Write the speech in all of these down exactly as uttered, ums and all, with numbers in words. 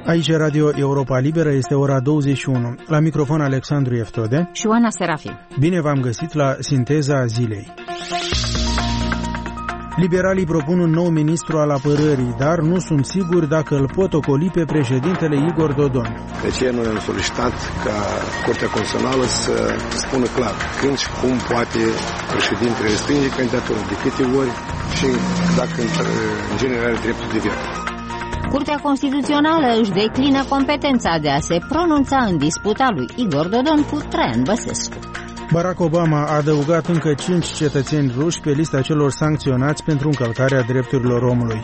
Aici Radio Europa Liberă, este ora douăzeci și unu. La microfon Alexandru Eftode și Oana Serafim. Bine v-am găsit la Sinteza Zilei. Liberalii propun un nou ministru al apărării, dar nu sunt siguri dacă îl pot ocoli pe președintele Igor Dodon. De aceea noi am solicitat ca Curtea Constituțională să spună clar când și cum poate președintele respinge candidatura, de câte ori și dacă în general are dreptul de veto. Curtea Constituțională își declină competența de a se pronunța în disputa lui Igor Dodon cu Traian Băsescu. Barack Obama a adăugat încă cinci cetățeni ruși pe lista celor sancționați pentru încălcarea drepturilor omului.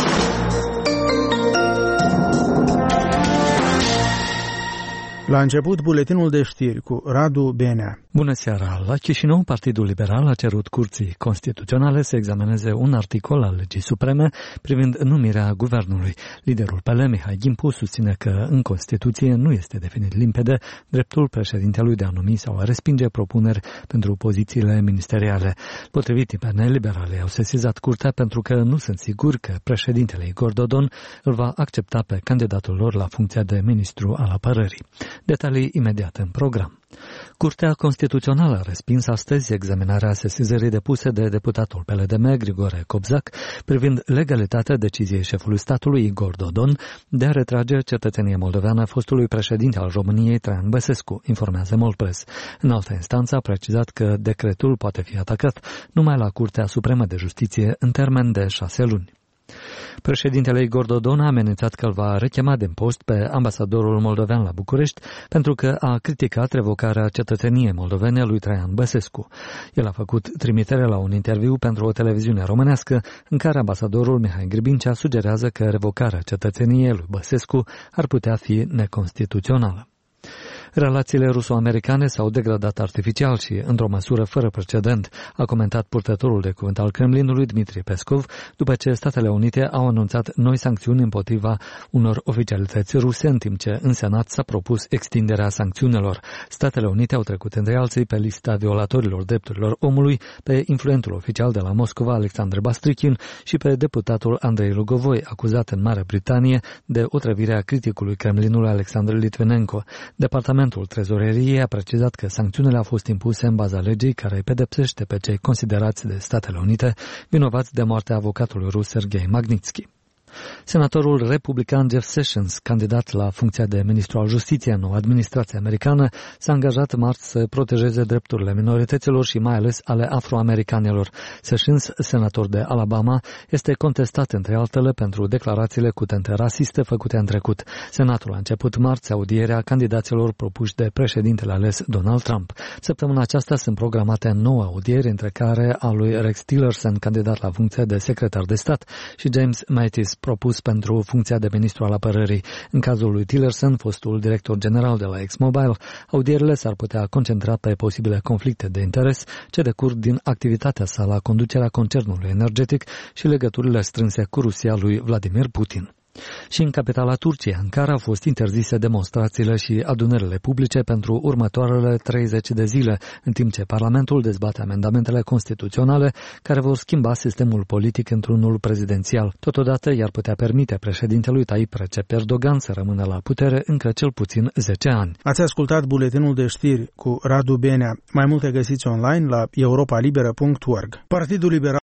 La început, buletinul de știri cu Radu Benea. Bună seara! La Chișinău, Partidul Liberal a cerut Curții Constituționale să examineze un articol al Legii Supreme privind numirea guvernului. Liderul P L, Mihai Gimpu, susține că în Constituție nu este definit limpede dreptul președintelui de a numi sau a respinge propuneri pentru pozițiile ministeriale. Potrivit I P N, liberalii au sesizat Curtea pentru că nu sunt siguri că președintele Igor Dodon îl va accepta pe candidatul lor la funcția de ministru al apărării. Detalii imediat în program. Curtea Constituțională a respins astăzi examinarea sesizării depuse de deputatul P L D M Grigore Cobzac privind legalitatea deciziei șefului statului Igor Dodon de a retrage cetățenia moldoveană fostului președinte al României Traian Băsescu, informează Molpress. În altă instanță a precizat că decretul poate fi atacat numai la Curtea Supremă de Justiție în termen de șase luni. Președintele Igor Dodon a amenințat că îl va rechema din post pe ambasadorul moldovean la București pentru că a criticat revocarea cetățeniei moldovene lui Traian Băsescu. El a făcut trimitere la un interviu pentru o televiziune românească în care ambasadorul Mihai Gribincea sugerează că revocarea cetățeniei lui Băsescu ar putea fi neconstituțională. Relațiile ruso-americane s-au degradat artificial și într-o măsură fără precedent, a comentat purtătorul de cuvânt al Kremlinului Dmitri Peskov, după ce Statele Unite au anunțat noi sancțiuni împotriva unor oficialități ruse, în timp ce în Senat s-a propus extinderea sancțiunilor. Statele Unite au trecut între alții pe lista violatorilor drepturilor omului pe influentul oficial de la Moscova, Alexandru Bastrichin, și pe deputatul Andrei Lugovoi, acuzat în Marea Britanie de otrăvirea criticului Kremlinului Alexandru Litvinenko. Departamentul Trezoreriei a precizat că sancțiunile au fost impuse în baza legii care pedepsește pe cei considerați de Statele Unite vinovați de moartea avocatului rus Sergei Magnitsky. Senatorul republican Jeff Sessions, candidat la funcția de ministru al justiției în noua administrație americană, s-a angajat marți să protejeze drepturile minorităților și mai ales ale afroamericanilor. Sessions, senator de Alabama, este contestat între altele pentru declarațiile cu tente rasiste făcute în trecut. Senatul a început marți audierea candidaților propuși de președintele ales Donald Trump. Săptămâna aceasta sunt programate nouă audieri, între care a lui Rex Tillerson, candidat la funcția de secretar de stat, și James Mattis, propus pentru funcția de ministru al apărării. În cazul lui Tillerson, fostul director general de la ExMobil, audierile s-ar putea concentra pe posibile conflicte de interes ce decurg din activitatea sa la conducerea concernului energetic și legăturile strânse cu Rusia lui Vladimir Putin. Și în capitala Turciei, Ankara, au fost interzise demonstrațiile și adunările publice pentru următoarele treizeci de zile, în timp ce Parlamentul dezbate amendamentele constituționale care vor schimba sistemul politic într-unul prezidențial. Totodată, i-ar putea permite președintelui Tayyip Recep Erdogan să rămână la putere încă cel puțin zece ani. Ați ascultat buletinul de știri cu Radu Benea. Mai multe găsiți online la europa liberă punct org. Partidul Liberal